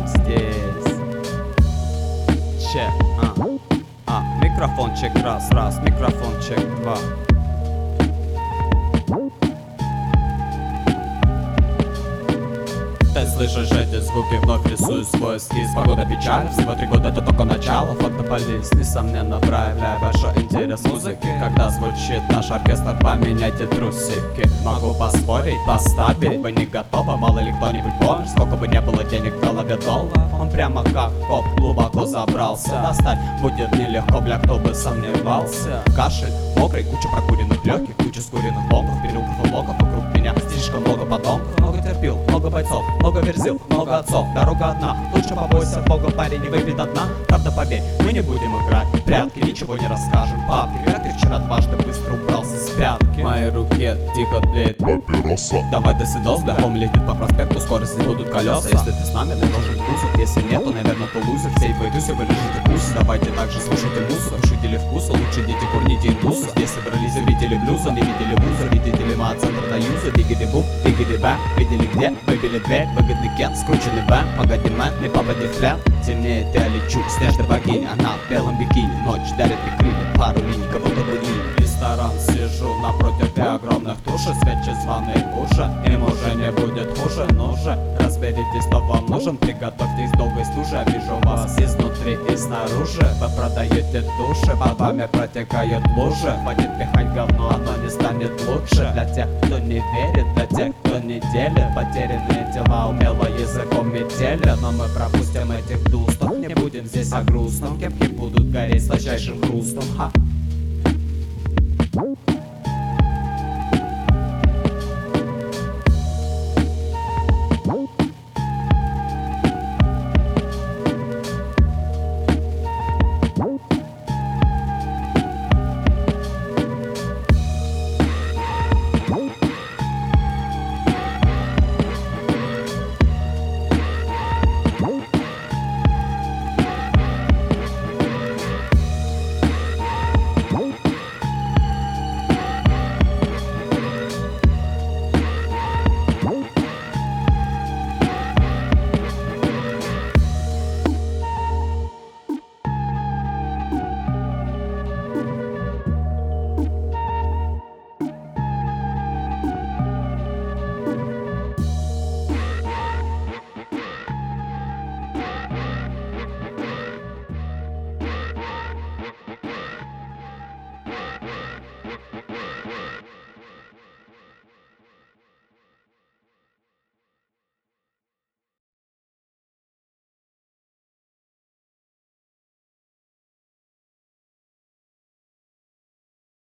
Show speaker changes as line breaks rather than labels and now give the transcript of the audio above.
здесь. Чек, микрофон чек, раз, микрофон чек, два. Ты слышишь эти звуки, вновь рисую свой эскиз. Погода печаль, всего 3 года это только начало. Фотополис, несомненно, проявляя большой интерес музыки. Когда звучит наш оркестр, поменяйте трусики. Могу поспорить, поставить, вы не готовы. Мало ли кто-нибудь помнит, сколько бы не было денег в голове долларов. Он прямо как коп глубоко забрался. Достать будет нелегко, бля, кто бы сомневался. Кашель, мокрый, куча прокуренных легких, куча скуренных бомбов, переугров и логов вокруг меня. Слишком много потомков, много терпил, много бойцов, много верзил, много отцов. Дорога одна, лучше побойся Бога, парень, не выпьет одна. Правда, поверь, мы не будем играть в прятки, ничего не расскажем. Пап, как ты вчера дважды быстро убрался с пятки? В моей руке тихо тлеет папироса. Давай до свидос, да, он летит по проспекту, скорость не будут колеса. Если ты с нами, ты должен вкусу, если нет, то, наверное, ты лузер. Всей твоей тусе вы лежите вкус. Давайте также слушайте музыку, душители вкуса, лучше идите курните индусы. Здесь собрались увидели блюза, не видели мусор, видите ли мы от центра до юза. Бигиди бум, бигиди бэм, видели где, выбили дверь, выгодный кен, скрученный бэм. Погоди, мэн, не попади в фляп. Темнеет, я лечу, снежной богиня, она в белом бикини. Ночь дарит мне крылья, пару линий, кого-то будили. Ресторан, сижу напротив и огромных туши. Свечи, званые уши, им уже не будет хуже. Ну же, разберитесь, кто вам нужен. Приготовьтесь к долгой стуже, вижу вас изнутри и снаружи. Вы продаете души, под вами протекают лужи. Хватит пихать говно, оно не станет лучше. Для тех, кто не верит, для тех, кто не делит. Потерянные тела умело языком метели. Но мы пропустим этих дустов, не будем здесь о грустном. Кепки будут гореть сладчайшим хрустом. Ха.